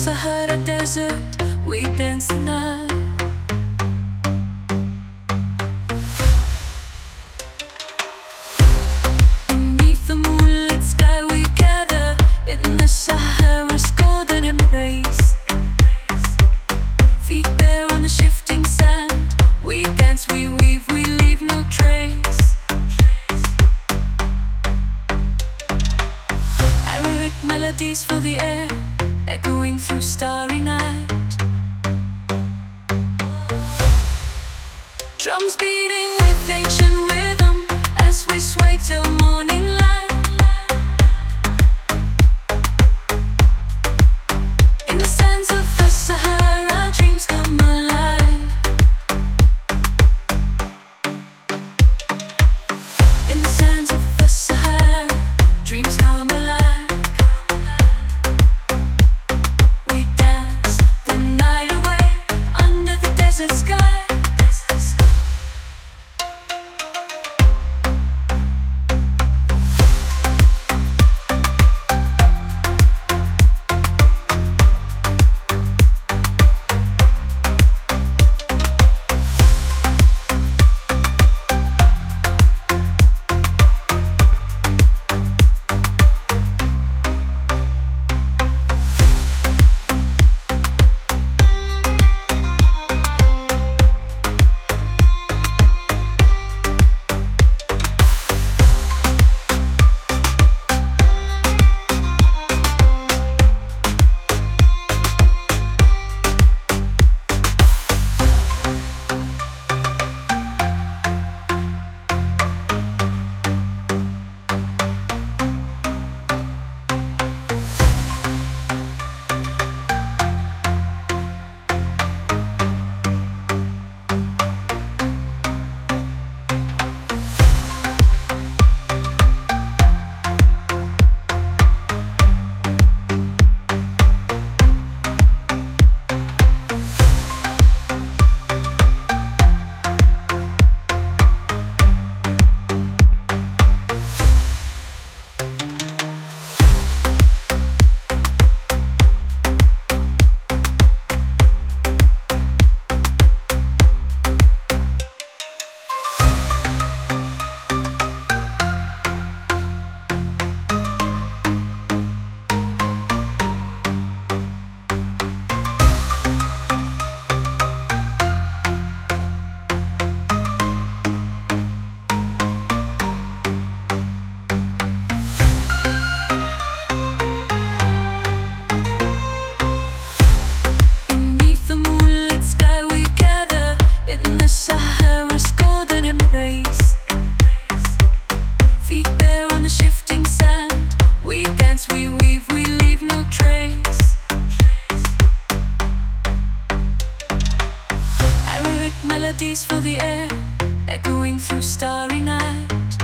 Sahara Desert, we dance the night. Beneath the moonlit sky we gather in the Sahara's golden embrace. Feet bare on the shifting sand, we dance, we weave, we leave no trace. Arabic melodies fill the air, echoing through starry night. Drums beating with ancient rhythm as we sway till morning light. In the sands of the Sahara, dreams come alive. In the sands of the Sahara, dreams come alive. Sahara's golden embrace. Feet bare on the shifting sand, we dance, we weave, we leave no trace. Arabic melodies fill the air, echoing through starry night.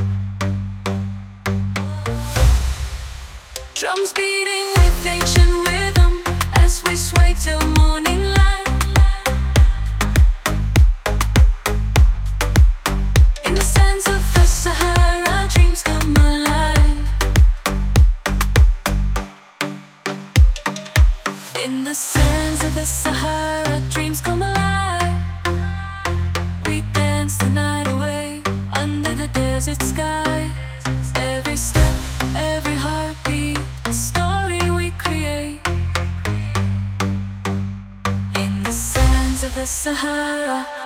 Drums beating with ancient rhythm as we sway till morning light. Sahara, dreams come alive. In the sands of the Sahara, dreams come alive. We dance the night away under the desert sky. Every step, every heartbeat, a story we create. In the sands of the Sahara.